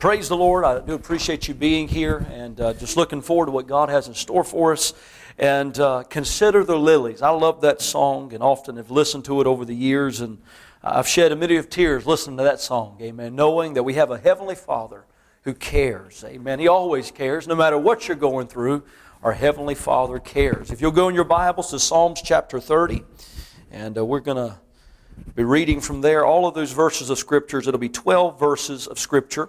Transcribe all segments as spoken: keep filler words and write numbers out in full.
Praise the Lord. I do appreciate you being here and uh, just looking forward to what God has in store for us. And uh, consider the lilies. I love that song and often have listened to it over the years. And I've shed a many of tears listening to that song. Amen. Knowing that we have a Heavenly Father who cares. Amen. He always cares. No matter what you're going through, our Heavenly Father cares. If you'll go in your Bibles to Psalms chapter thirty. And uh, we're going to be reading from there all of those verses of Scriptures. It'll be twelve verses of Scripture.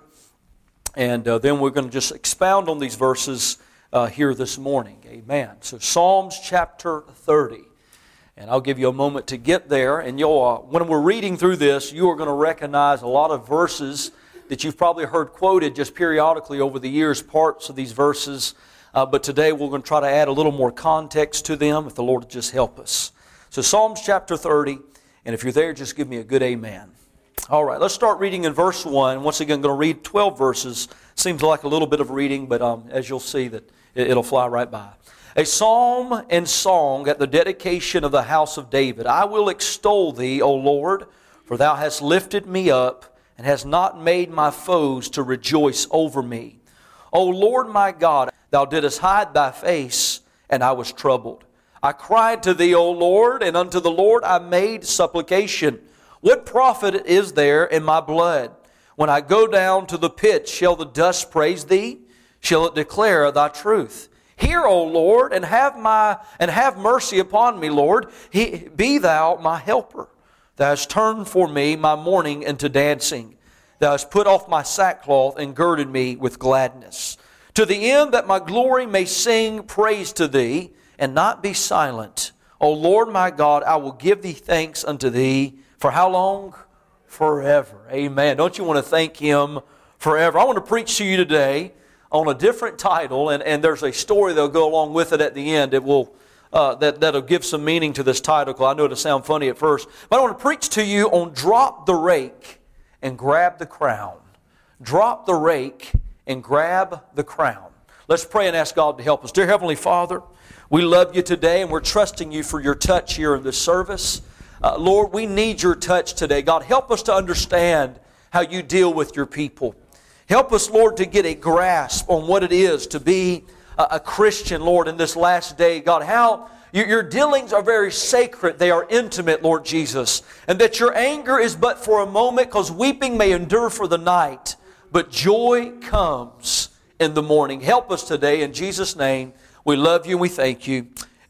And uh, then we're going to just expound on these verses uh, here this morning. Amen. So Psalms chapter thirty. And I'll give you a moment to get there. And you'll, uh, when we're reading through this, you are going to recognize a lot of verses that you've probably heard quoted just periodically over the years, parts of these verses. Uh, but today we're going to try to add a little more context to them if the Lord will just help us. So Psalms chapter thirty. And if you're there, just give me a good amen. All right, let's start reading in verse one. Once again, I'm going to read twelve verses. Seems like a little bit of reading, but um, as you'll see, that it'll fly right by. A psalm and song at the dedication of the house of David. I will extol thee, O Lord, for thou hast lifted me up and hast not made my foes to rejoice over me. O Lord my God, thou didst hide thy face, and I was troubled. I cried to thee, O Lord, and unto the Lord I made supplication. What profit is there in my blood? When I go down to the pit, shall the dust praise thee? Shall it declare thy truth? Hear, O Lord, and have my and have mercy upon me, Lord. He, be thou my helper. Thou hast turned for me my mourning into dancing. Thou hast put off my sackcloth and girded me with gladness. To the end that my glory may sing praise to thee, and not be silent. O Lord my God, I will give thee thanks unto thee. For how long? Forever. Amen. Don't you want to thank Him forever? I want to preach to you today on a different title, and, and there's a story that'll go along with it at the end. It will uh, that, that'll give some meaning to this title. I know it'll sound funny at first, but I want to preach to you on drop the rake and grab the crown. Drop the rake and grab the crown. Let's pray and ask God to help us. Dear Heavenly Father, we love you today, and we're trusting you for your touch here in this service. Uh, Lord, we need your touch today. God, help us to understand how you deal with your people. Help us, Lord, to get a grasp on what it is to be a, a Christian, Lord, in this last day. God, how your, your dealings are very sacred. They are intimate, Lord Jesus. And that your anger is but for a moment, because weeping may endure for the night, but joy comes in the morning. Help us today. In Jesus' name, we love you and we thank you.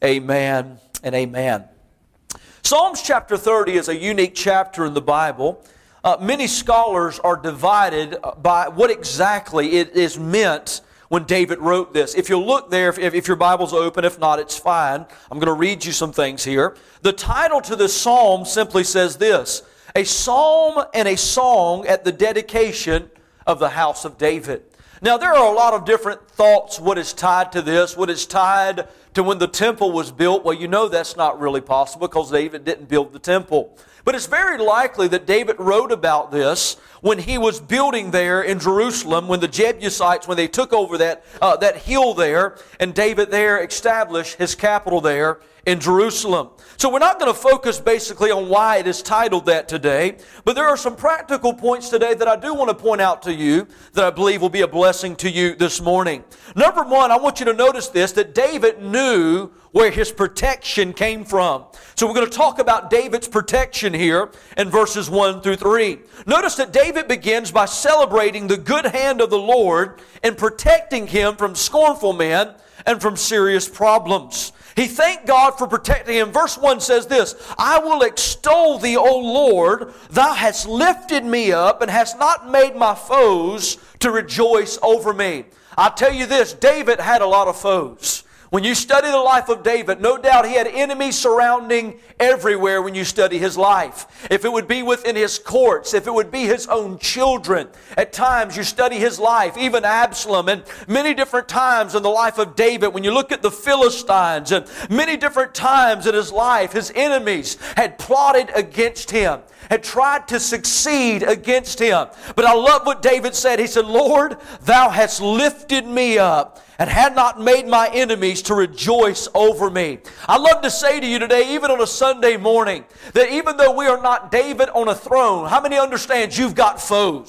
Amen and amen. Psalms chapter thirty is a unique chapter in the Bible. Uh, many scholars are divided by what exactly it is meant when David wrote this. If you'll look there, if, if your Bible's open, if not, it's fine. I'm going to read you some things here. The title to this psalm simply says this: A Psalm and a Song at the Dedication of the House of David. Now, there are a lot of different thoughts what is tied to this, what is tied to when the temple was built. Well, you know that's not really possible because David didn't build the temple. But it's very likely that David wrote about this when he was building there in Jerusalem, when the Jebusites, when they took over that, uh, that hill there, and David there established his capital there in Jerusalem. So we're not going to focus basically on why it is titled that today, but there are some practical points today that I do want to point out to you that I believe will be a blessing to you this morning. Number one, I want you to notice this, that David knew where his protection came from. So we're going to talk about David's protection here in verses one through three. Notice that David begins by celebrating the good hand of the Lord and protecting him from scornful men and from serious problems. He thanked God for protecting him. Verse one says this: I will extol thee, O Lord, thou hast lifted me up and hast not made my foes to rejoice over me. I'll tell you this, David had a lot of foes. When you study the life of David, no doubt he had enemies surrounding everywhere when you study his life. If it would be within his courts, if it would be his own children. At times you study his life, even Absalom, and many different times in the life of David, when you look at the Philistines, and many different times in his life, his enemies had plotted against him, had tried to succeed against him. But I love what David said. He said, Lord, thou hast lifted me up and had not made my enemies to rejoice over me. I love to say to you today, even on a Sunday morning, that even though we are not David on a throne, how many understand you've got foes?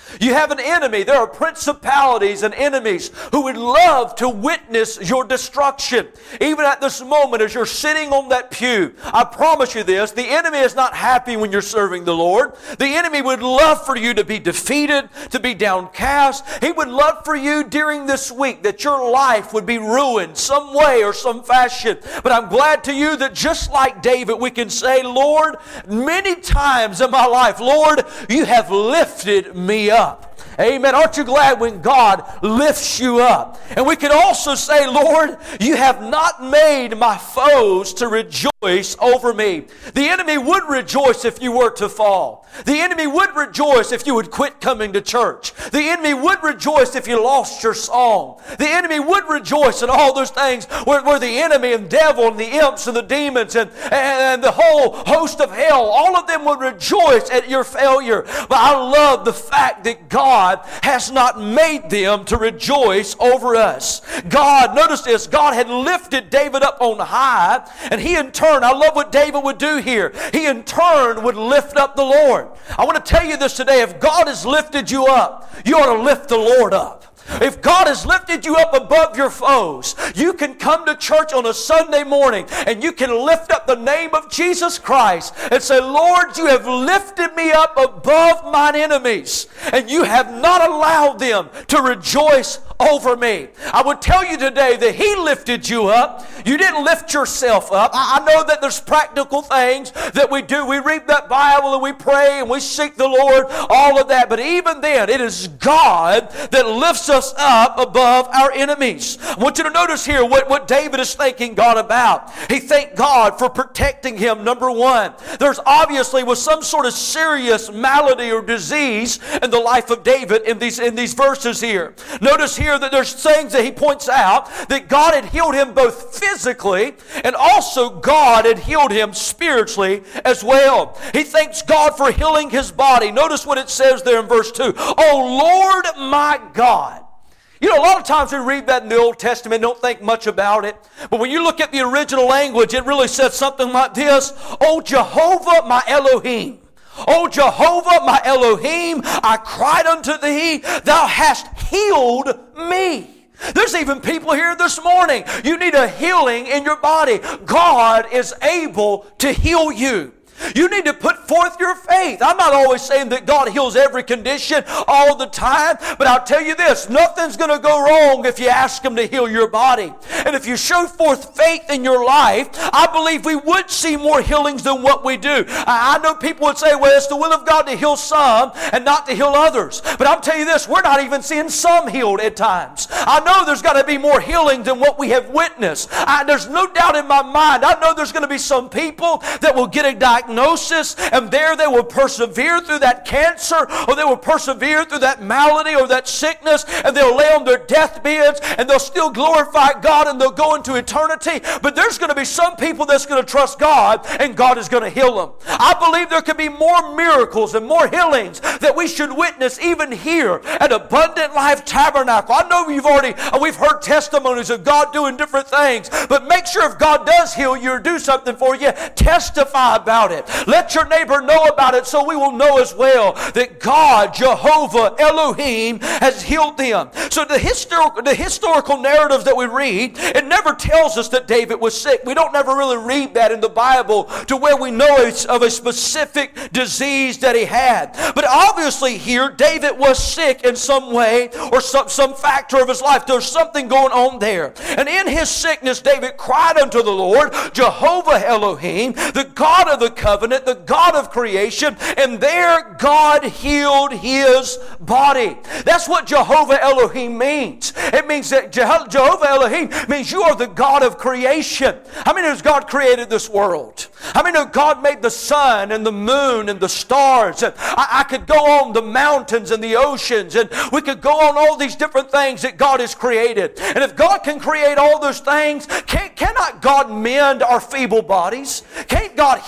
You have an enemy. There are principalities and enemies who would love to witness your destruction. Even at this moment as you're sitting on that pew, I promise you this, the enemy is not happy when you're serving the Lord. The enemy would love for you to be defeated, to be downcast. He would love for you during this week that your life would be ruined some way or some fashion. But I'm glad to you that just like David, we can say, Lord, many times in my life, Lord, you have lifted me up. Amen. Aren't you glad when God lifts you up? And we can also say, Lord, you have not made my foes to rejoice over me. The enemy would rejoice if you were to fall. The enemy would rejoice if you would quit coming to church. The enemy would rejoice if you lost your song. The enemy would rejoice in all those things where, where the enemy and devil and the imps and the demons and, and the whole host of hell, all of them would rejoice at your failure. But I love the fact that God has not made them to rejoice over us. God, notice this, God had lifted David up on high, and he in turn, I love what David would do here, he in turn would lift up the Lord. I want to tell you this today, if God has lifted you up, you ought to lift the Lord up. If God has lifted you up above your foes, you can come to church on a Sunday morning and you can lift up the name of Jesus Christ and say, Lord, you have lifted me up above mine enemies and you have not allowed them to rejoice over me. I would tell you today that He lifted you up. You didn't lift yourself up. I know that there's practical things that we do. We read that Bible and we pray and we seek the Lord, all of that. But even then, it is God that lifts us up above our enemies. I want you to notice here what, what David is thanking God about. He thanked God for protecting him, number one. There's obviously was some sort of serious malady or disease in the life of David in these, in these verses here. Notice here that there's things that he points out that God had healed him both physically and also God had healed him spiritually as well. He thanks God for healing his body. Notice what it says there in verse two. Oh Lord my God. You know, a lot of times we read that in the Old Testament and don't think much about it. But when you look at the original language, it really says something like this. Oh Jehovah my Elohim. O Jehovah, my Elohim, I cried unto thee, thou hast healed me. There's even people here this morning. You need a healing in your body. God is able to heal you. You need to put forth your faith. I'm not always saying that God heals every condition all the time, but I'll tell you this, nothing's going to go wrong if you ask Him to heal your body. And if you show forth faith in your life, I believe we would see more healings than what we do. I, I know people would say, well, it's the will of God to heal some and not to heal others. But I'll tell you this, we're not even seeing some healed at times. I know there's got to be more healing than what we have witnessed. I, there's no doubt in my mind, I know there's going to be some people that will get a diagnosis Diagnosis, and there they will persevere through that cancer, or they will persevere through that malady or that sickness, and they'll lay on their deathbeds and they'll still glorify God and they'll go into eternity. But there's going to be some people that's going to trust God and God is going to heal them. I believe there could be more miracles and more healings that we should witness even here at Abundant Life Tabernacle. I know you've already, we've heard testimonies of God doing different things, but make sure if God does heal you or do something for you, testify about it. Let your neighbor know about it so we will know as well that God, Jehovah, Elohim, has healed them. So the historical, the historical narratives that we read, it never tells us that David was sick. We don't never really read that in the Bible to where we know of a specific disease that he had. But obviously here, David was sick in some way or some, some factor of his life. There's something going on there. And in his sickness, David cried unto the Lord, Jehovah Elohim, the God of the covenant, the God of creation, and there God healed his body. That's what Jehovah Elohim means. It means that Je- Jehovah Elohim means you are the God of creation. How many knows God created this world? How many know God made the sun and the moon and the stars? And I, I could go on the mountains and the oceans, and we could go on all these different things that God has created. And if God can create all those things, can, cannot God mend our feeble bodies? Can't God heal our bodies?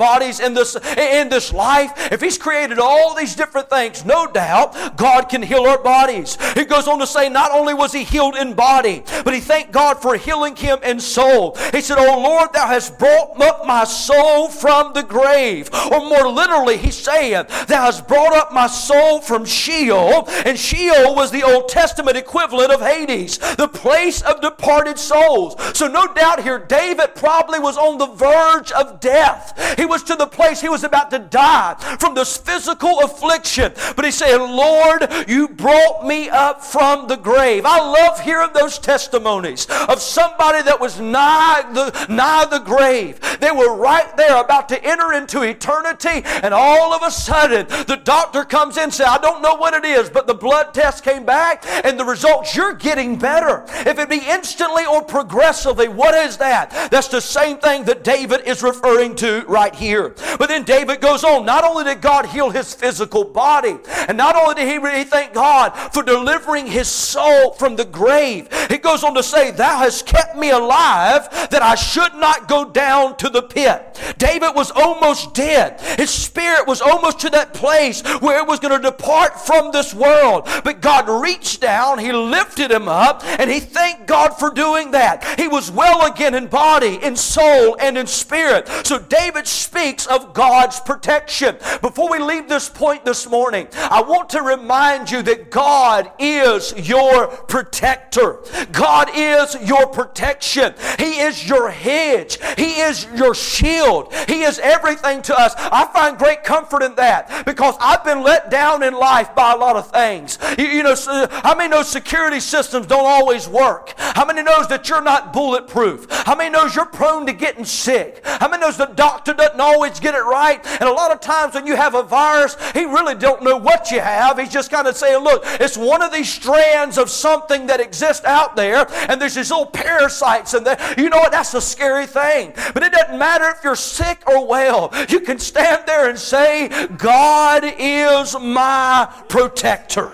bodies in this, in this life, if He's created all these different things, no doubt God can heal our bodies. He goes on to say not only was He healed in body, but he thanked God for healing him in soul. He said, "Oh Lord, Thou hast brought up my soul from the grave." Or more literally, he's saying, "Thou hast brought up my soul from Sheol." And Sheol was the Old Testament equivalent of Hades, the place of departed souls. So no doubt here, David probably was on the verge of death. He was to the place he was about to die from this physical affliction. But he said, "Lord, You brought me up from the grave." I love hearing those testimonies of somebody that was nigh the, nigh the grave. They were right there about to enter into eternity, and all of a sudden the doctor comes in and says, "I don't know what it is, but the blood test came back and the results, you're getting better." If it be instantly or progressively, what is that? That's the same thing that David is referring to right here. But then David goes on. Not only did God heal his physical body, and not only did he really thank God for delivering his soul from the grave, he goes on to say, "Thou hast kept me alive, that I should not go down to the pit." David was almost dead. His spirit was almost to that place where it was going to depart from this world. But God reached down, He lifted him up, and he thanked God for doing that. He was well again in body, in soul, and in spirit. So David speaks of God's protection. Before we leave this point this morning, I want to remind you that God is your protector. God is your protection. He is your hedge. He is your shield. He is everything to us. I find great comfort in that because I've been let down in life by a lot of things. You, you know, how many knows security systems don't always work? How many knows that you're not bulletproof? How many knows you're prone to getting sick? How many knows the doctor doesn't always get it right? And a lot of times when you have a virus, he really don't know what you have. He's just kind of saying, look, it's one of these strands of something that exists out there, and there's these little parasites in there. You know what? That's a scary thing. But it doesn't matter if you're sick or well. You can stand there and say, God is my protector.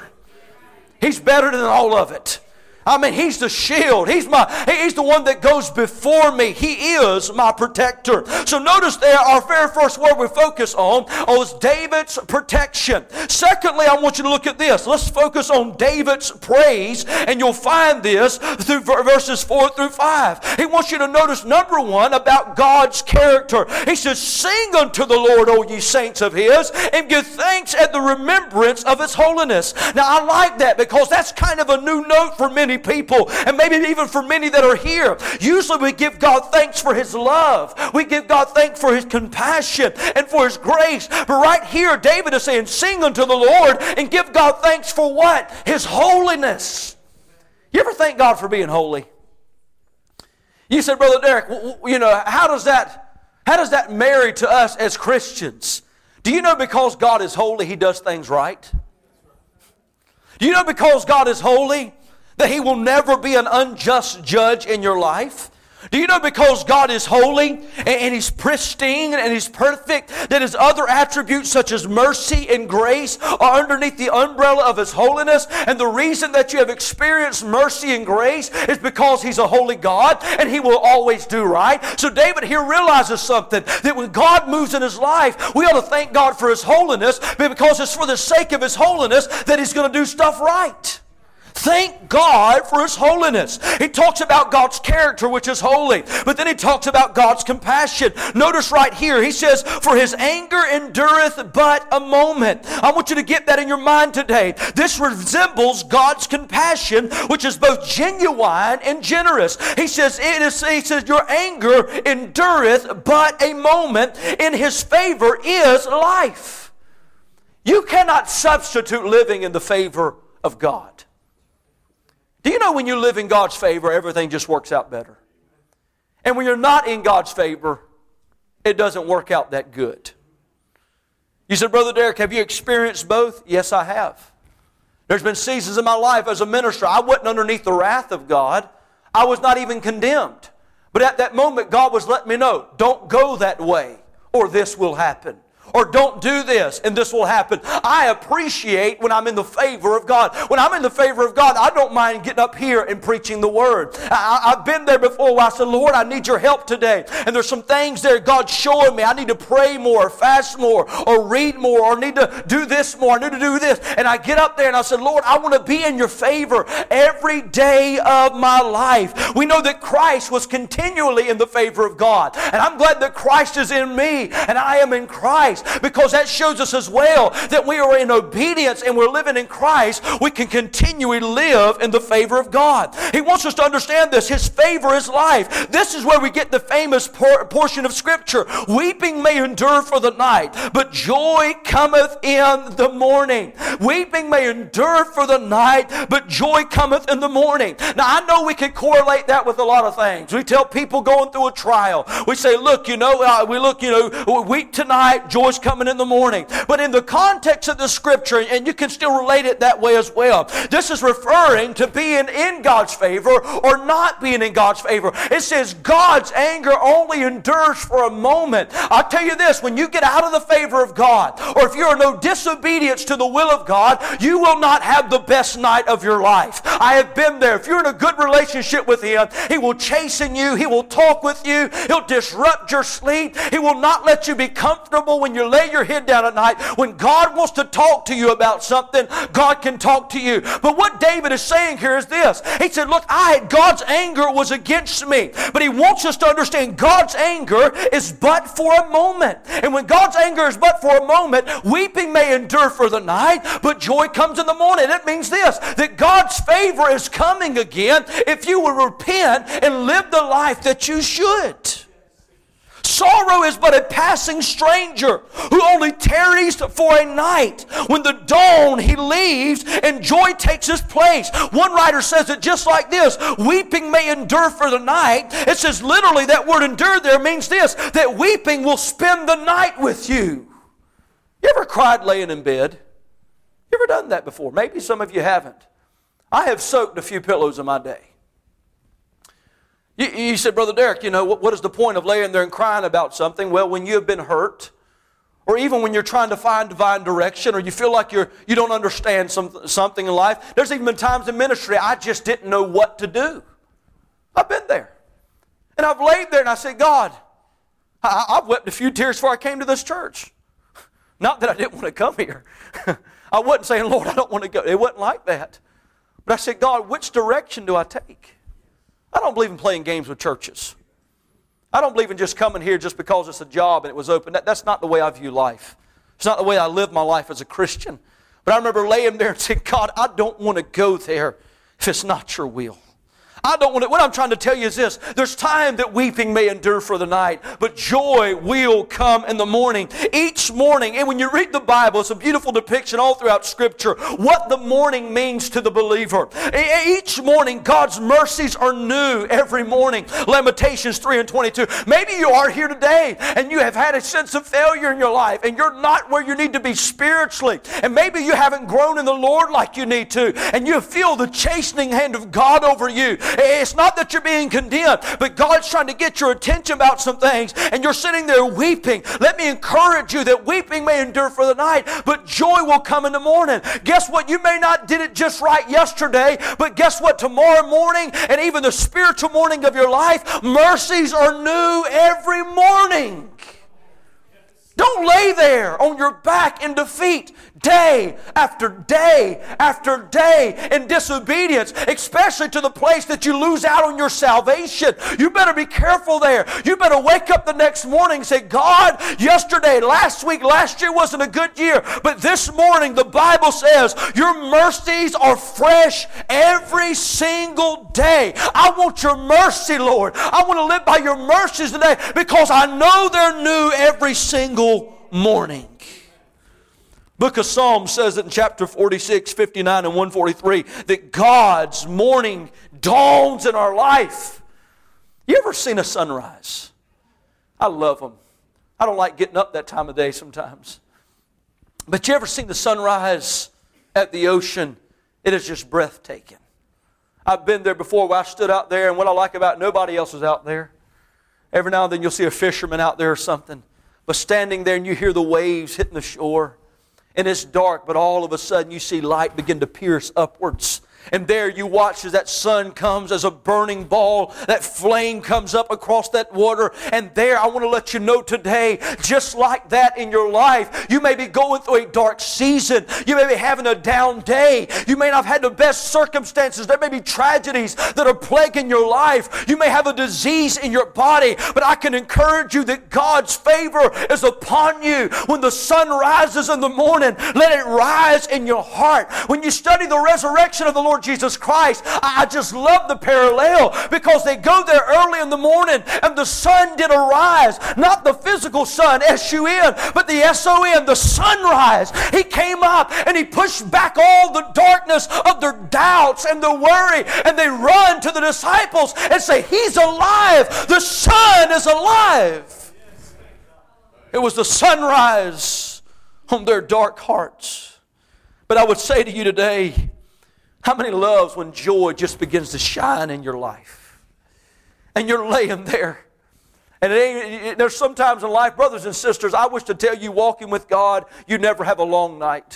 He's better than all of it. I mean, He's the shield. He's my. He's the one that goes before me. He is my protector. So notice there, our very first word we focus on was David's protection. Secondly, I want you to look at this. Let's focus on David's praise, and you'll find this through verses four through five. He wants you to notice, number one, about God's character. He says, "Sing unto the Lord, O ye saints of His, and give thanks at the remembrance of His holiness." Now, I like that because that's kind of a new note for many people, and maybe even for many that are here. Usually we give God thanks for His love. We give God thanks for His compassion and for His grace. But right here, David is saying, sing unto the Lord and give God thanks for what? His holiness. You ever thank God for being holy? You said, Brother Derek, you know, how does that, how does that marry to us as Christians? Do you know because God is holy, He does things right? Do you know because God is holy, that He will never be an unjust judge in your life? Do you know because God is holy and He's pristine and He's perfect, that His other attributes such as mercy and grace are underneath the umbrella of His holiness? And the reason that you have experienced mercy and grace is because He's a holy God and He will always do right. So David here realizes something, that when God moves in his life, we ought to thank God for His holiness, because it's for the sake of His holiness that He's going to do stuff right. Thank God for His holiness. He talks about God's character, which is holy, but then he talks about God's compassion. Notice right here, he says, "For His anger endureth but a moment." I want you to get that in your mind today. This resembles God's compassion, which is both genuine and generous. He says, it is, he says, "Your anger endureth but a moment. In His favor is life." You cannot substitute living in the favor of God. Do you know when you live in God's favor, everything just works out better? And when you're not in God's favor, it doesn't work out that good. You said, Brother Derek, have you experienced both? Yes, I have. There's been seasons in my life as a minister, I wasn't underneath the wrath of God. I was not even condemned. But at that moment, God was letting me know, don't go that way, or this will happen. or don't do this and this will happen. I appreciate when I'm in the favor of God. When I'm in the favor of God, I don't mind getting up here and preaching the Word. I, I've been there before where I said, Lord, I need your help today. And there's some things there God's showing me. I need to pray more, fast more, or read more, or need to do this more, I need to do this. And I get up there and I said, Lord, I want to be in your favor every day of my life. We know that Christ was continually in the favor of God. And I'm glad that Christ is in me and I am in Christ, because that shows us as well that we are in obedience and we're living in Christ. We can continually live in the favor of God. He wants us to understand this. His favor is life. This is where we get the famous por- portion of Scripture. Weeping may endure for the night, but joy cometh in the morning. Weeping may endure for the night, but joy cometh in the morning. Now I know we can correlate that with a lot of things. We tell people going through a trial, we say, look, you know, uh, we look, you know, we weep tonight, joy's coming in the morning. But in the context of the Scripture, and you can still relate it that way as well, this is referring to being in God's favor or not being in God's favor. It says God's anger only endures for a moment. I'll tell you this, when you get out of the favor of God, or if you're no disobedience to the will of God, you will not have the best night of your life. I have been there. If you're in a good relationship with Him, He will chasten you. He will talk with you. He'll disrupt your sleep. He will not let you be comfortable when you lay your head down at night. When God wants to talk to you about something, God can talk to you. But what David is saying here is this. He said, look, I had God's anger was against me. But he wants us to understand God's anger is but for a moment. And when God's anger is but for a moment, weeping may endure for the night, but joy comes in the morning. It means this, that God's favor is coming again if you will repent and live the life that you should. Sorrow is but a passing stranger who only tarries for a night. When the dawn he leaves and joy takes his place. One writer says it just like this. Weeping may endure for the night. It says literally that word endure there means this, that weeping will spend the night with you. You ever cried laying in bed? You ever done that before? Maybe some of you haven't. I have soaked a few pillows in my day. You, you said, Brother Derek, you know, what, what is the point of laying there and crying about something? Well, when you have been hurt, or even when you're trying to find divine direction, or you feel like you're, you don't understand some, something in life. There's even been times in ministry I just didn't know what to do. I've been there. And I've laid there and I said, God, I, I've wept a few tears before I came to this church. Not that I didn't want to come here. I wasn't saying, Lord, I don't want to go. It wasn't like that. But I said, God, which direction do I take? I don't believe in playing games with churches. I don't believe in just coming here just because it's a job and it was open. That, that's not the way I view life. It's not the way I live my life as a Christian. But I remember laying there and saying, God, I don't want to go there if it's not your will. I don't want to, what I'm trying to tell you is this. There's time that weeping may endure for the night, but joy will come in the morning. Each morning, and when you read the Bible, it's a beautiful depiction all throughout Scripture, what the morning means to the believer. Each morning, God's mercies are new every morning. Lamentations three and twenty-two. Maybe you are here today, and you have had a sense of failure in your life, and you're not where you need to be spiritually. And maybe you haven't grown in the Lord like you need to, and you feel the chastening hand of God over you. It's not that you're being condemned, but God's trying to get your attention about some things, and you're sitting there weeping. Let me encourage you that weeping may endure for the night, but joy will come in the morning. Guess what? You may not did it just right yesterday, but guess what? Tomorrow morning, and even the spiritual morning of your life, mercies are new every morning. Don't lay there on your back in defeat day after day after day in disobedience, especially to the place that you lose out on your salvation. You better be careful there. You better wake up the next morning and say, God, yesterday, last week, last year wasn't a good year, but this morning the Bible says your mercies are fresh every single day. I want your mercy, Lord. I want to live by your mercies today because I know they're new every single morning. Book of Psalms says it in chapter forty-six, fifty-nine, and one forty-three that God's morning dawns in our life. You ever seen a sunrise? I love them. I don't like getting up that time of day sometimes. But you ever seen the sunrise at the ocean? It is just breathtaking. I've been there before where I stood out there, and what I like about it, nobody else is out there. Every now and then you'll see a fisherman out there or something. But standing there and you hear the waves hitting the shore, and it's dark, but all of a sudden you see light begin to pierce upwards. And there you watch as that sun comes as a burning ball. That flame comes up across that water. And there, I want to let you know today, just like that in your life, you may be going through a dark season. You may be having a down day. You may not have had the best circumstances. There may be tragedies that are plaguing your life. You may have a disease in your body. But I can encourage you that God's favor is upon you. When the sun rises in the morning, let it rise in your heart. When you study the resurrection of the Lord Jesus Christ, I just love the parallel, because they go there early in the morning and the sun did arise. Not the physical sun, S U N, but the S O N, the sunrise. He came up and He pushed back all the darkness of their doubts and their worry, and they run to the disciples and say, He's alive. The Son is alive. It was the sunrise on their dark hearts. But I would say to you today, how many loves when joy just begins to shine in your life? And you're laying there. And it ain't, there's sometimes in life, brothers and sisters, I wish to tell you, walking with God, you never have a long night.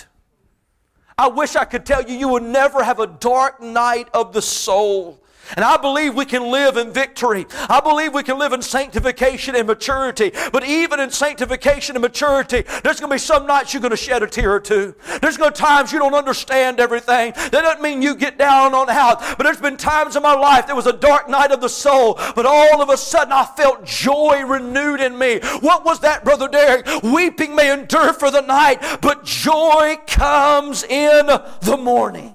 I wish I could tell you, you will never have a dark night of the soul. And I believe we can live in victory. I believe we can live in sanctification and maturity. But even in sanctification and maturity, there's going to be some nights you're going to shed a tear or two. There's going to be times you don't understand everything. That doesn't mean you get down on out. But there's been times in my life there was a dark night of the soul. But all of a sudden I felt joy renewed in me. What was that, Brother Derek? Weeping may endure for the night, but joy comes in the morning.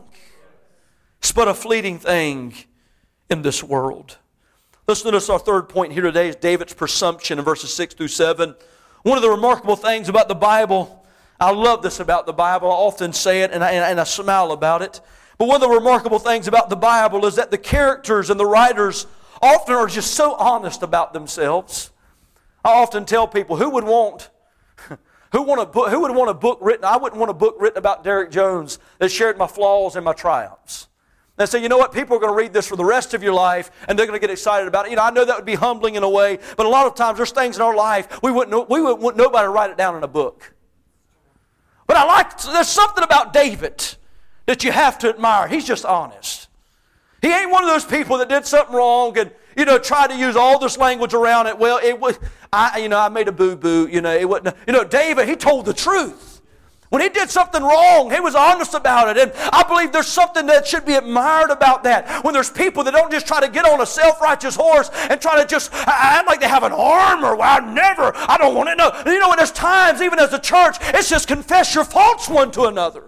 It's but a fleeting thing in this world. Listen to this. Our third point here today is David's presumption in verses six through seven. One of the remarkable things about the Bible, I love this about the Bible, I often say it and I, and I smile about it, but one of the remarkable things about the Bible is that the characters and the writers often are just so honest about themselves. I often tell people, who would want who want a book, who would want a book written? I wouldn't want a book written about Derek Jones that shared my flaws and my triumphs. And say, you know what, people are going to read this for the rest of your life and they're going to get excited about it. You know, I know that would be humbling in a way, but a lot of times there's things in our life we wouldn't know, we wouldn't want nobody to write it down in a book. But I like, there's something about David that you have to admire. He's just honest. He ain't one of those people that did something wrong and, you know, tried to use all this language around it. Well, it was, I, you know, I made a boo-boo, you know, it wasn't, you know, David, he told the truth. When he did something wrong, he was honest about it. And I believe there's something that should be admired about that. When there's people that don't just try to get on a self-righteous horse and try to just act like they have an armor. Well, I never, I don't want to know. You know, and there's times, even as a church, it's just confess your faults one to another.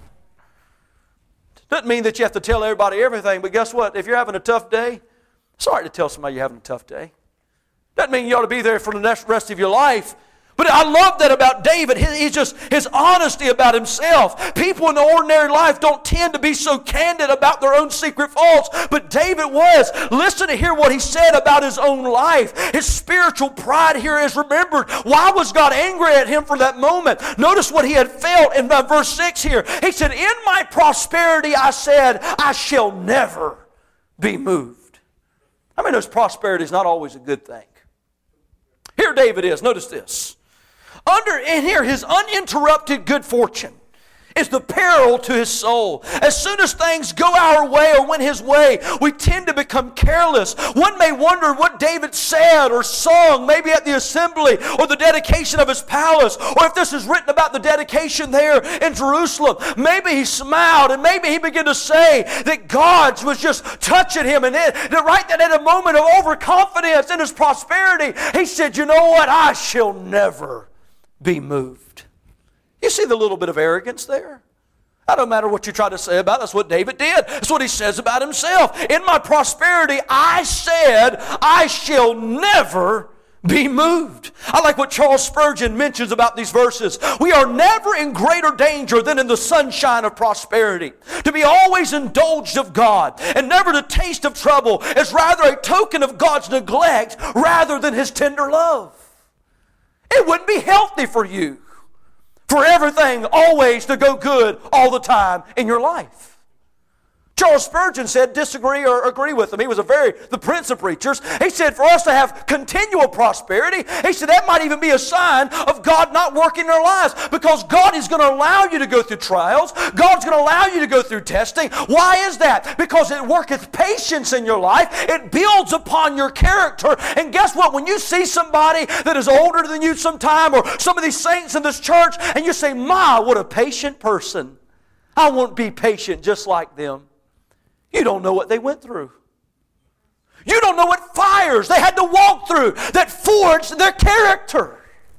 Doesn't mean that you have to tell everybody everything, but guess what? If you're having a tough day, it's all right to tell somebody you're having a tough day. Doesn't mean you ought to be there for the rest of your life. But I love that about David. He's just his honesty about himself. People in the ordinary life don't tend to be so candid about their own secret faults, but David was. Listen to hear what he said about his own life. His spiritual pride here is remembered. Why was God angry at him for that moment? Notice what he had felt in verse six here. He said, "In my prosperity I said, I shall never be moved." I mean, those prosperity is not always a good thing. Here David is. Notice this. Under in here, his uninterrupted good fortune is the peril to his soul. As soon as things go our way or went his way, we tend to become careless. One may wonder what David said or sung, maybe at the assembly or the dedication of his palace, or if this is written about the dedication there in Jerusalem. Maybe he smiled and maybe he began to say that God was just touching him, and it, that right then at a moment of overconfidence in his prosperity, he said, "You know what? I shall never be moved." You see the little bit of arrogance there? That don't matter what you try to say about it. That's what David did. That's what he says about himself. In my prosperity, I said, I shall never be moved. I like what Charles Spurgeon mentions about these verses. We are never in greater danger than in the sunshine of prosperity. To be always indulged of God and never to taste of trouble is rather a token of God's neglect rather than His tender love. It wouldn't be healthy for you for everything always to go good all the time in your life. Charles Charles Spurgeon said, disagree or agree with him. He was a very, the prince of preachers. He said, for us to have continual prosperity, he said that might even be a sign of God not working in our lives, because God is going to allow you to go through trials. God's going to allow you to go through testing. Why is that? Because it worketh patience in your life. It builds upon your character. And guess what? When you see somebody that is older than you sometime, or some of these saints in this church, and you say, my, what a patient person. I won't be patient just like them. You don't know what they went through. You don't know what fires they had to walk through that forged their character.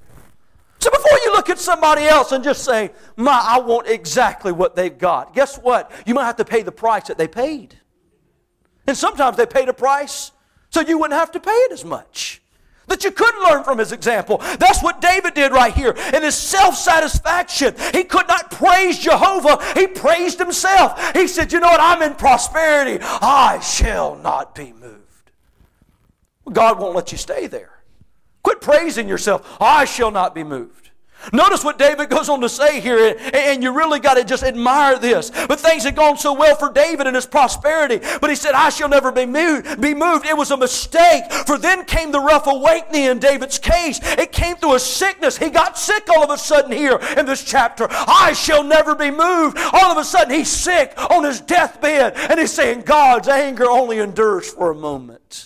So before you look at somebody else and just say, my, I want exactly what they've got, guess what? You might have to pay the price that they paid. And sometimes they paid a price so you wouldn't have to pay it as much. That you could learn from his example. That's what David did right here. In his self-satisfaction, he could not praise Jehovah. He praised himself. He said, you know what? I'm in prosperity. I shall not be moved. Well, God won't let you stay there. Quit praising yourself. I shall not be moved. Notice what David goes on to say here, and you really got to just admire this. But things had gone so well for David in his prosperity, but he said, I shall never be moved. Be moved. It was a mistake, for then came the rough awakening in David's case. It came through a sickness. He got sick all of a sudden here in this chapter. I shall never be moved. All of a sudden he's sick on his deathbed, and he's saying, God's anger only endures for a moment.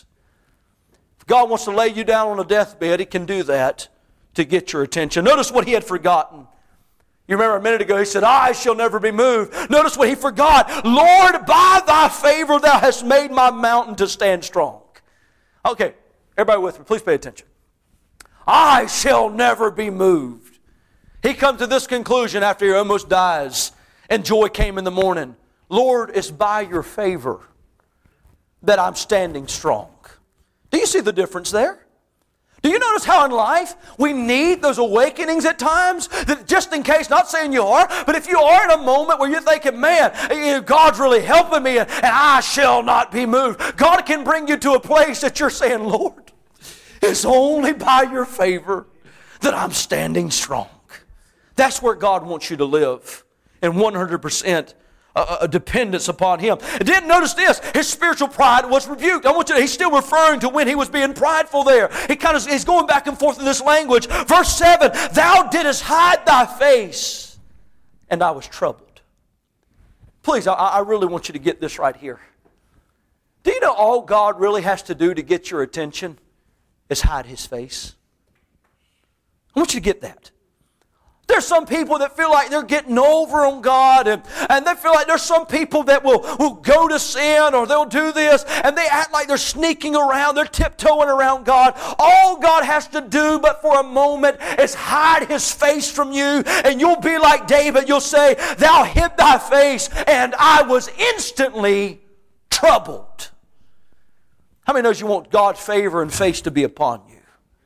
If God wants to lay you down on a deathbed, He can do that to get your attention. Notice what he had forgotten. You remember a minute ago he said, I shall never be moved. Notice what he forgot. Lord, by thy favor thou hast made my mountain to stand strong. Okay, everybody with me, please pay attention. I shall never be moved. He comes to this conclusion after he almost dies, and joy came in the morning. Lord, it's by your favor that I'm standing strong. Do you see the difference there? Do you notice how in life we need those awakenings at times? That just in case, not saying you are, but if you are in a moment where you're thinking, man, God's really helping me and I shall not be moved. God can bring you to a place that you're saying, Lord, it's only by your favor that I'm standing strong. That's where God wants you to live, in one hundred percent A, a dependence upon Him. And didn't notice this. His spiritual pride was rebuked. I want you to, he's still referring to when he was being prideful there. He kind of, he's going back and forth in this language. Verse seven, thou didst hide thy face, and I was troubled. Please, I, I really want you to get this right here. Do you know all God really has to do to get your attention is hide His face? I want you to get that. There's some people that feel like they're getting over on God, and, and they feel like there's some people that will, will go to sin, or they'll do this, and they act like they're sneaking around, they're tiptoeing around God. All God has to do but for a moment is hide His face from you, and you'll be like David. You'll say, thou hid thy face, and I was instantly troubled. How many knows you want God's favor and face to be upon you?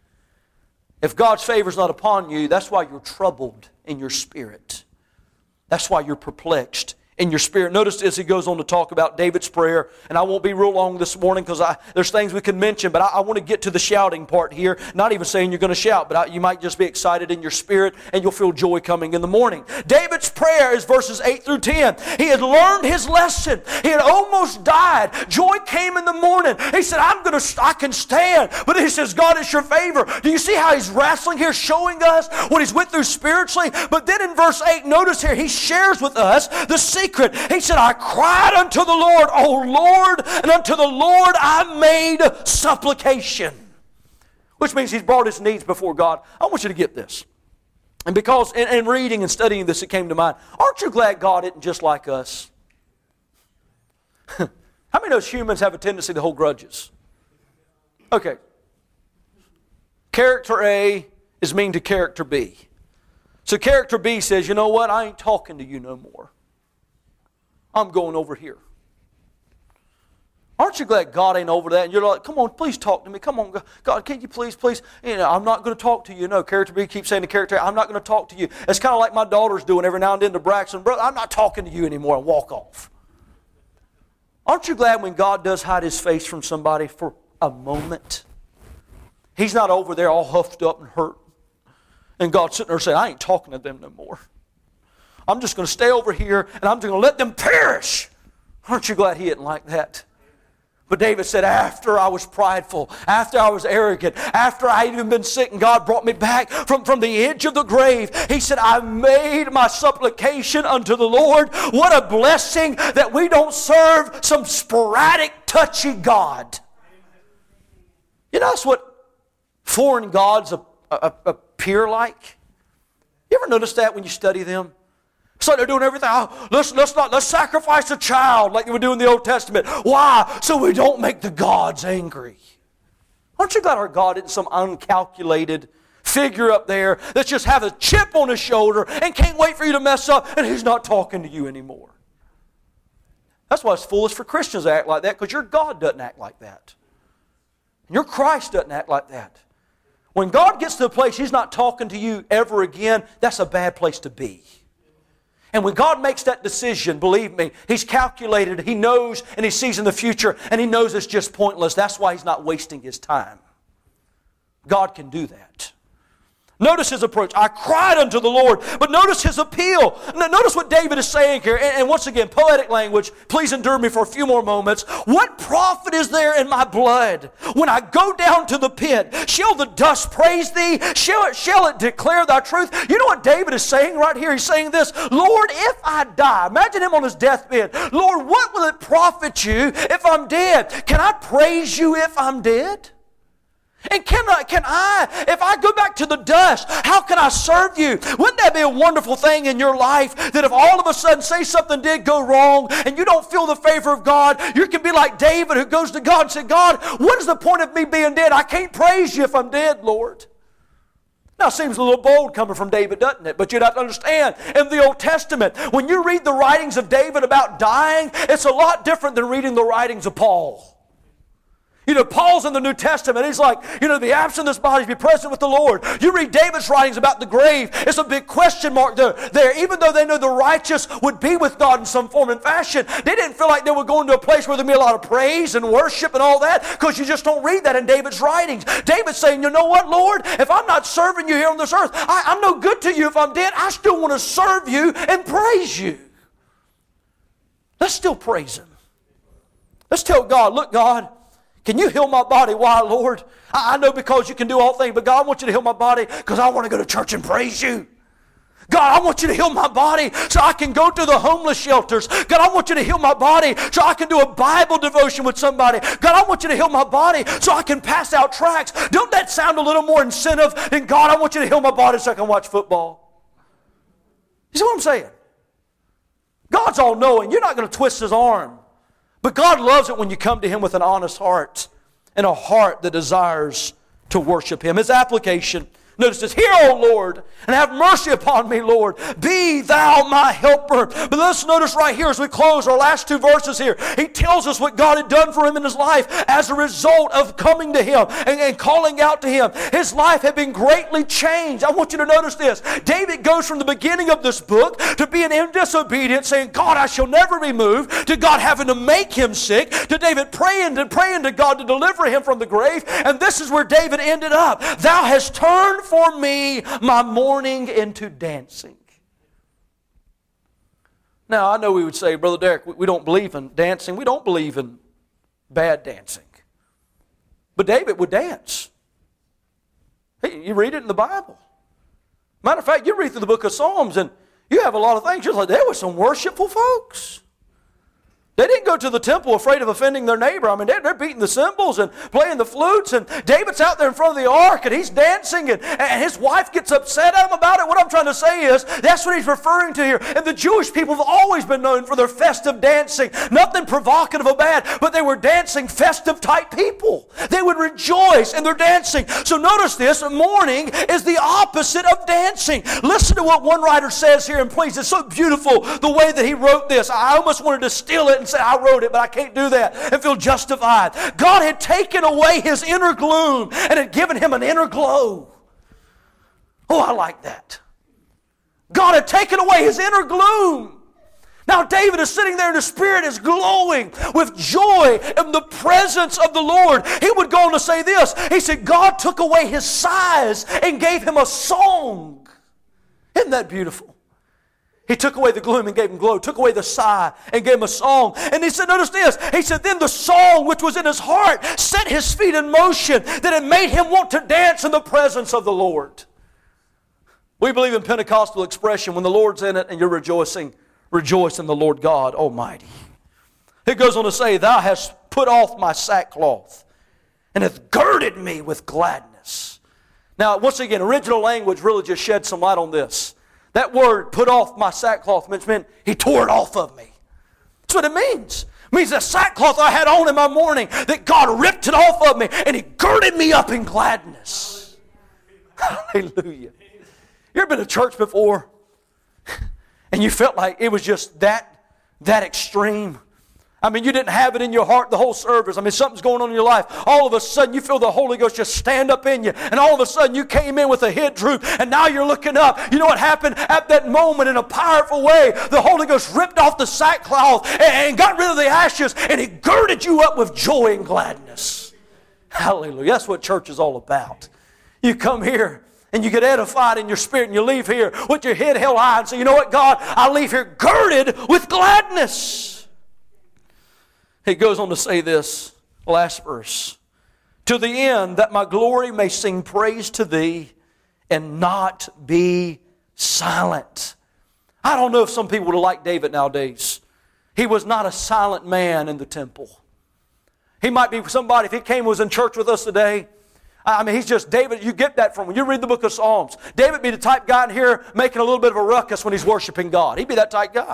If God's favor is not upon you, that's why you're troubled in your spirit. That's why you're perplexed in your spirit. Notice as he goes on to talk about David's prayer, and I won't be real long this morning because there's things we can mention, but I, I want to get to the shouting part here. Not even saying you're going to shout, but I, you might just be excited in your spirit, and you'll feel joy coming in the morning. David's prayer is verses eight through ten. He had learned his lesson. He had almost died. Joy came in the morning. He said, I'm going to, I can stand. But he says, God, it's your favor. Do you see how he's wrestling here, showing us what he's went through spiritually? But then in verse eight, notice here, he shares with us the secret. He said, I cried unto the Lord, O Lord, and unto the Lord I made supplication. Which means he's brought his needs before God. I want you to get this. And because in, in reading and studying this, it came to mind. Aren't you glad God isn't just like us? How many of those humans have a tendency to hold grudges? Okay. Character A is mean to character B. So character B says, you know what? I ain't talking to you no more. I'm going over here. Aren't you glad God ain't over that? And you're like, come on, please talk to me. Come on, God, can you please, please? You know, I'm not going to talk to you. No, character B keeps saying to character A, I'm not going to talk to you. It's kind of like my daughter's doing every now and then to Braxton. Brother, I'm not talking to you anymore, and walk off. Aren't you glad when God does hide His face from somebody for a moment? He's not over there all huffed up and hurt. And God's sitting there saying, I ain't talking to them no more. I'm just going to stay over here and I'm just going to let them perish Aren't you glad he didn't like that? But David said, after I was prideful, after I was arrogant, after I had even been sick and God brought me back from, from the edge of the grave, he said, I made my supplication unto the Lord. What a blessing that we don't serve some sporadic, touchy God. You know, that's what foreign gods appear like. You ever notice that when you study them? So they're doing everything. Oh, let's, let's, not, let's sacrifice a child like they would do in the Old Testament. Why? So we don't make the gods angry. Aren't you glad our God isn't some uncalculated figure up there that just has a chip on his shoulder and can't wait for you to mess up and he's not talking to you anymore? That's why it's foolish for Christians to act like that, because your God doesn't act like that. And your Christ doesn't act like that. When God gets to a place he's not talking to you ever again, that's a bad place to be. And when God makes that decision, believe me, he's calculated, he knows, and he sees in the future, and he knows it's just pointless. That's why he's not wasting his time. God can do that. Notice his approach. I cried unto the Lord. But notice his appeal. Notice what David is saying here. And once again, poetic language. Please endure me for a few more moments. What profit is there in my blood? When I go down to the pit, shall the dust praise thee? Shall it, shall it declare thy truth? You know what David is saying right here? He's saying this, Lord, if I die, imagine him on his deathbed. Lord, what will it profit you if I'm dead? Can I praise you if I'm dead? And can I, can I, if I go back to the dust, how can I serve you? Wouldn't that be a wonderful thing in your life, that if all of a sudden, say something did go wrong and you don't feel the favor of God, you can be like David who goes to God and says, God, what is the point of me being dead? I can't praise you if I'm dead, Lord. Now, it seems a little bold coming from David, doesn't it? But you'd have to understand, in the Old Testament, when you read the writings of David about dying, it's a lot different than reading the writings of Paul. You know, Paul's in the New Testament. He's like, you know, the absent of this body be present with the Lord. You read David's writings about the grave. It's a big question mark there. there. Even though they know the righteous would be with God in some form and fashion, they didn't feel like they were going to a place where there'd be a lot of praise and worship and all that, because you just don't read that in David's writings. David's saying, you know what, Lord? If I'm not serving you here on this earth, I, I'm no good to you if I'm dead. I still want to serve you and praise you. Let's still praise Him. Let's tell God, look, God, can you heal my body? Why, Lord? I know because you can do all things, but God, I want you to heal my body because I want to go to church and praise you. God, I want you to heal my body so I can go to the homeless shelters. God, I want you to heal my body so I can do a Bible devotion with somebody. God, I want you to heal my body so I can pass out tracts. Don't that sound a little more incentive than, God, I want you to heal my body so I can watch football? You see what I'm saying? God's all-knowing. You're not going to twist His arm. But God loves it when you come to Him with an honest heart and a heart that desires to worship Him. His application, notice this, hear, O Lord, and have mercy upon me, Lord. Be Thou my helper. But let's notice right here as we close our last two verses here, he tells us what God had done for him in his life as a result of coming to Him and, and calling out to Him. His life had been greatly changed. I want you to notice this. David goes from the beginning of this book to being in disobedience, saying, God, I shall never be moved, to God having to make him sick, to David praying to, praying to God to deliver him from the grave. And this is where David ended up. Thou hast turned for me my mourning into dancing. Now, I know we would say, Brother Derek, we don't believe in dancing. We don't believe in bad dancing. But David would dance. You read it in the Bible. Matter of fact, you read through the book of Psalms and you have a lot of things. You're like, there were some worshipful folks. They didn't go to the temple afraid of offending their neighbor. I mean, they're, they're beating the cymbals and playing the flutes, and David's out there in front of the ark, and he's dancing, and, and his wife gets upset at him about it. What I'm trying to say is, that's what he's referring to here. And the Jewish people have always been known for their festive dancing. Nothing provocative or bad, but they were dancing, festive-type people. They would rejoice in their dancing. So notice this, mourning is the opposite of dancing. Listen to what one writer says here, and please, it's so beautiful the way that he wrote this. I almost wanted to steal it and say, I wrote it, but I can't do that and feel justified. God had taken away his inner gloom and had given him an inner glow. Oh, I like that. God had taken away his inner gloom. Now David is sitting there and his spirit is glowing with joy in the presence of the Lord. He would go on to say this. He said, God took away his sighs and gave him a song. Isn't that beautiful? He took away the gloom and gave him glow. Took away the sigh and gave him a song. And he said, notice this. He said, then the song which was in his heart set his feet in motion, that it made him want to dance in the presence of the Lord. We believe in Pentecostal expression. When the Lord's in it and you're rejoicing, rejoice in the Lord God Almighty. It goes on to say, thou hast put off my sackcloth and hath girded me with gladness. Now, once again, original language really just sheds some light on this. That word, put off my sackcloth, meant he tore it off of me. That's what it means. It means the sackcloth I had on in my morning, that God ripped it off of me and He girded me up in gladness. Hallelujah. You ever been to church before and you felt like it was just that, that extreme? I mean, you didn't have it in your heart the whole service. I mean, something's going on in your life. All of a sudden, you feel the Holy Ghost just stand up in you. And all of a sudden, you came in with a head droop. And now you're looking up. You know what happened? At that moment, in a powerful way, the Holy Ghost ripped off the sackcloth and got rid of the ashes. And He girded you up with joy and gladness. Hallelujah. That's what church is all about. You come here and you get edified in your spirit. And you leave here with your head held high and say, you know what, God? I leave here girded with gladness. He goes on to say this, last verse. To the end that my glory may sing praise to Thee and not be silent. I don't know if some people would have liked David nowadays. He was not a silent man in the temple. He might be somebody, if he came and was in church with us today, I mean, he's just, David, you get that from when you read the book of Psalms. David be the type guy in here making a little bit of a ruckus when he's worshiping God. He'd be that type guy.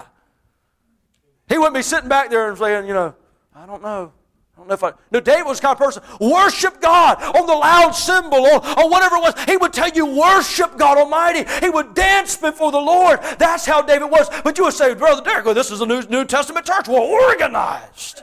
He wouldn't be sitting back there and saying, you know, I don't know. I don't know if I... No, David was the kind of person, worship God on the loud cymbal or, or whatever it was. He would tell you, worship God Almighty. He would dance before the Lord. That's how David was. But you would say, Brother Derek, well, this is a New, New Testament church. We're organized.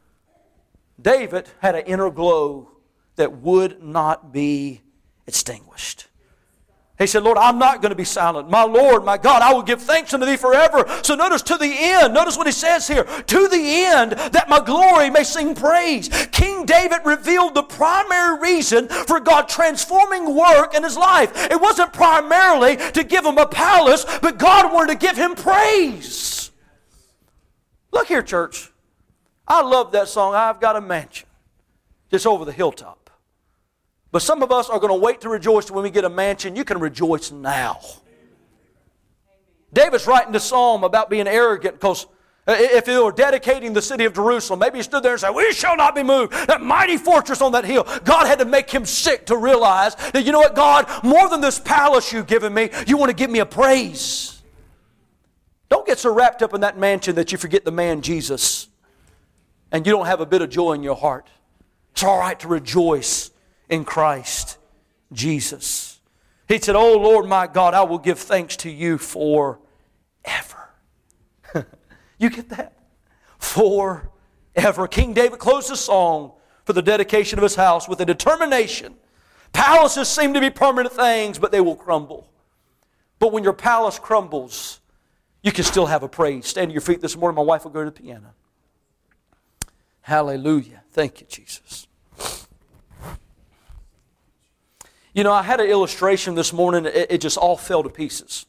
David had an inner glow that would not be extinguished. He said, Lord, I'm not going to be silent. My Lord, my God, I will give thanks unto Thee forever. So notice to the end, notice what he says here. To the end that my glory may sing praise. King David revealed the primary reason for God transforming work in his life. It wasn't primarily to give him a palace, but God wanted to give him praise. Look here, church. I love that song, I've Got a Mansion, just over the hilltop. But some of us are going to wait to rejoice when we get a mansion. You can rejoice now. David's writing the psalm about being arrogant because if they were dedicating the city of Jerusalem, maybe he stood there and said, we shall not be moved. That mighty fortress on that hill. God had to make him sick to realize that, you know what, God, more than this palace you've given me, you want to give me a praise. Don't get so wrapped up in that mansion that you forget the man Jesus and you don't have a bit of joy in your heart. It's all right to rejoice in Christ Jesus. He said, oh Lord my God, I will give thanks to You forever. You get that? Forever. King David closed his song for the dedication of his house with a determination. Palaces seem to be permanent things, but they will crumble. But when your palace crumbles, you can still have a praise. Stand to your feet this morning. My wife will go to the piano. Hallelujah. Thank You, Jesus. You know, I had an illustration this morning. It, it just all fell to pieces.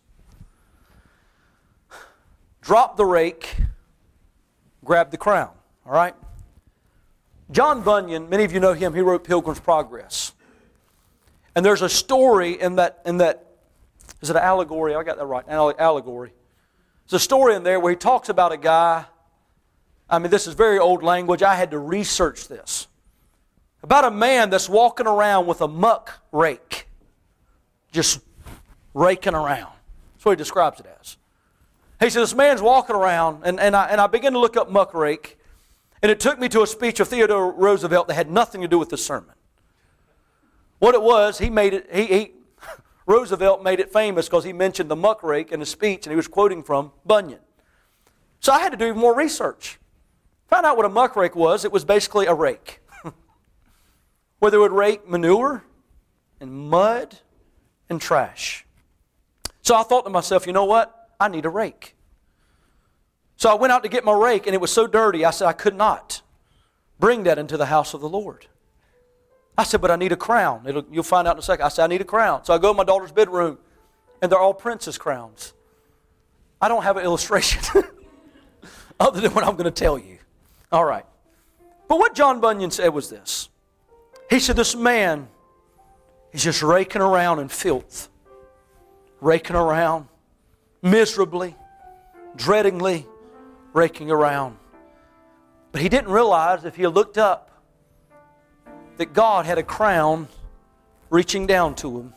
Drop the rake, grab the crown. All right? John Bunyan, many of you know him. He wrote Pilgrim's Progress. And there's a story in that, in that, is it an allegory? I got that right. Allegory. There's a story in there where he talks about a guy. I mean, this is very old language. I had to research this. About a man that's walking around with a muck rake. Just raking around. That's what he describes it as. He said, this man's walking around, and, and, I, and I began to look up muck rake, and it took me to a speech of Theodore Roosevelt that had nothing to do with the sermon. What it was, he made it, he, he Roosevelt made it famous because he mentioned the muck rake in a speech, and he was quoting from Bunyan. So I had to do more research. Found out what a muck rake was. It was basically a rake. Where they would rake manure and mud and trash. So I thought to myself, you know what? I need a rake. So I went out to get my rake, and it was so dirty, I said I could not bring that into the house of the Lord. I said, but I need a crown. It'll, you'll find out in a second. I said, I need a crown. So I go to my daughter's bedroom, and they're all princess crowns. I don't have an illustration other than what I'm going to tell you. All right. But what John Bunyan said was this. He said, this man is just raking around in filth. Raking around miserably, dreadingly raking around. But he didn't realize if he looked up that God had a crown reaching down to him.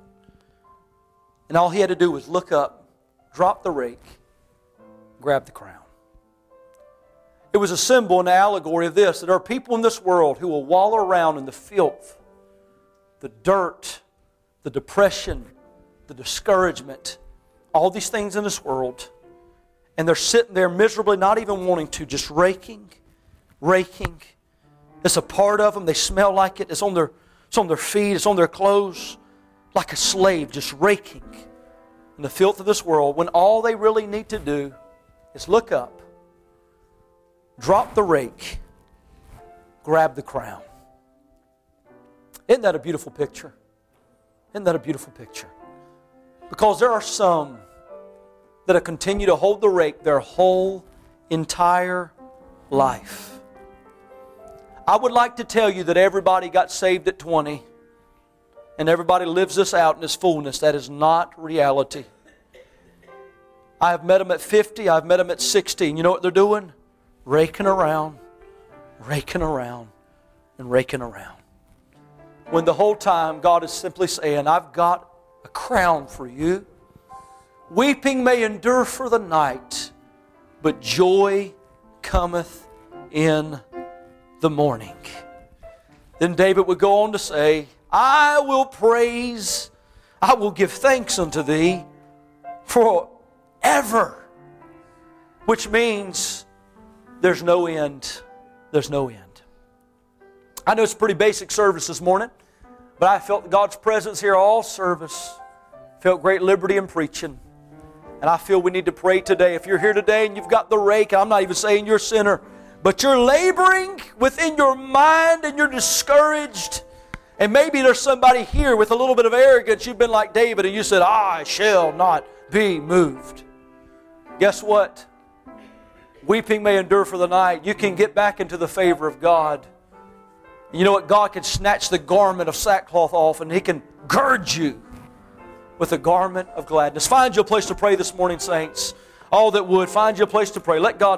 And all he had to do was look up, drop the rake, grab the crown. It was a symbol and an allegory of this, that there are people in this world who will wallow around in the filth, the dirt, the depression, the discouragement, all these things in this world. And they're sitting there miserably, not even wanting to, just raking, raking. It's a part of them. They smell like it. It's on their, it's on their feet. It's on their clothes. Like a slave, just raking in the filth of this world, when all they really need to do is look up, drop the rake, grab the crown. Isn't that a beautiful picture? Isn't that a beautiful picture? Because there are some that have continued to hold the rake their whole entire life. I would like to tell you that everybody got saved at twenty and everybody lives this out in its fullness. That is not reality. I have met them at fifty, I've met them at sixty, and you know what they're doing? Raking around, raking around, and raking around. When the whole time God is simply saying, I've got a crown for you. Weeping may endure for the night, but joy cometh in the morning. Then David would go on to say, I will praise, I will give thanks unto thee forever. Which means there's no end. There's no end. I know it's a pretty basic service this morning, but I felt God's presence here all service. Felt great liberty in preaching. And I feel we need to pray today. If you're here today and you've got the rake, I'm not even saying you're a sinner, but you're laboring within your mind and you're discouraged. And maybe there's somebody here with a little bit of arrogance. You've been like David and you said, I shall not be moved. Guess what? Weeping may endure for the night. You can get back into the favor of God. You know what? God can snatch the garment of sackcloth off and He can gird you with a garment of gladness. Find you a place to pray this morning, saints. All that would, find you a place to pray. Let God